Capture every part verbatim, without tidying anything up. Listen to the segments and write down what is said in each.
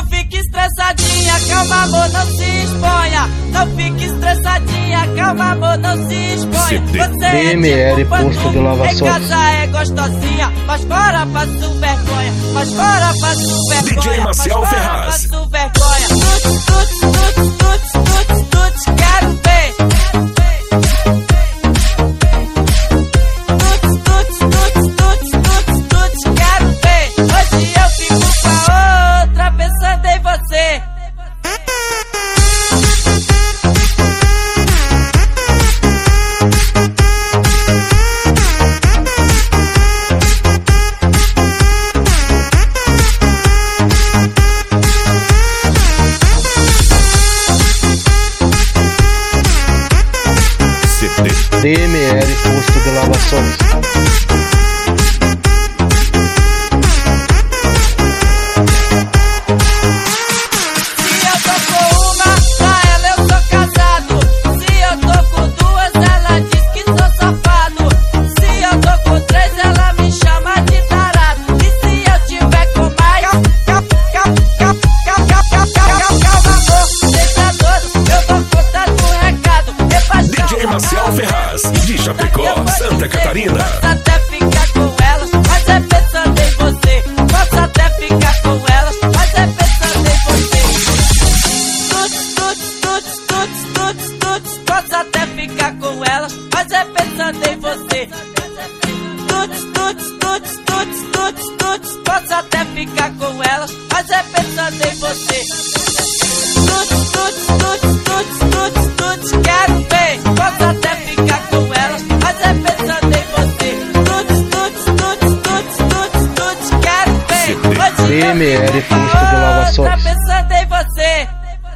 fique estressadinha, calma amor, não se exponha. Não fique estressadinha, calma amor, não se exponha. Você D M R, é tipo posto de lava em casa é gostosinha, mas fora passo vergonha, mas fora passo vergonha, D J Marcel mas fora Ferraz. passo vergonha. Tuts, tuts, tuts, tuts, tuts, tuts, quero ver. Tuts, tuts, tuts, tuts, tuts, tuts, quero ver. Hoje eu fico com a outra pensando em você. D M R, posto de lavações. Se eu tô com uma, pra ela eu sou casado. Se eu tô com duas, ela diz que sou safado. Se eu tô com três, ela me chama de tarado. E se eu tiver com mais, calma amor, deixa todo, eu vou contar do recado. D J Marcel Ferraz, de Chapecó, Santa Catarina. Posso até ficar com elas, mas é pensando em você. Posso até ficar com elas, mas é pensando em você. Tuts, tuts, tuts, tuts, tuts, tuts. Posso até ficar com elas, mas é pensando em você. Tuts, tuts, tuts, tuts, tuts, tuts. Posso até ficar com elas, mas é pensando em você. Tuts, tuts, tuts, tuts, tuts, tuts, quero ver. Posso até ficar com elas, mas é pensando em você. Tuts, tuts, tuts, tuts, tuts, tuts, quero ver. Hoje D M R, eu fico posto com de a lavações. outra pensando em você.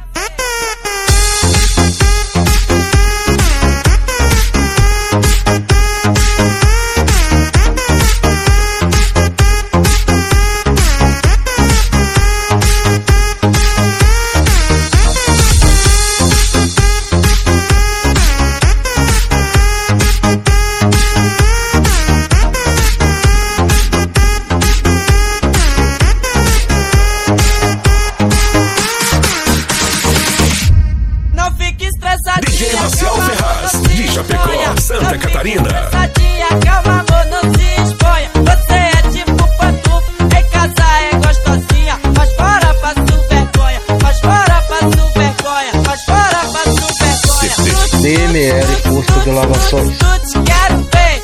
Não fique estressadinha, D J Marcel calma, amor, Ferraz, não se de Chapecó, exponha. Santa Não fique Catarina. estressadinha, calma amor, não se exponha. Você é tipo pantufa, em casa é gostosinha, mas fora passo vergonha, mas fora passo vergonha, mas fora passo vergonha. D M R, posto de lavações. Tuts, quero ver.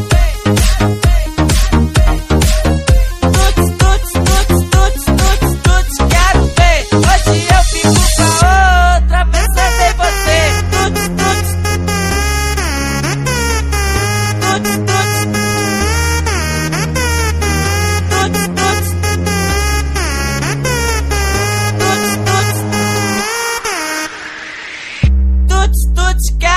Tuts, tuts, tuts, tuts, tuts, tuts, quero ver. Hoje eu fico com a outra pensando em você. Tuts, tuts. Tuts, tuts. Tuts, tuts. Tuts, tuts. Tuts, tuts, quero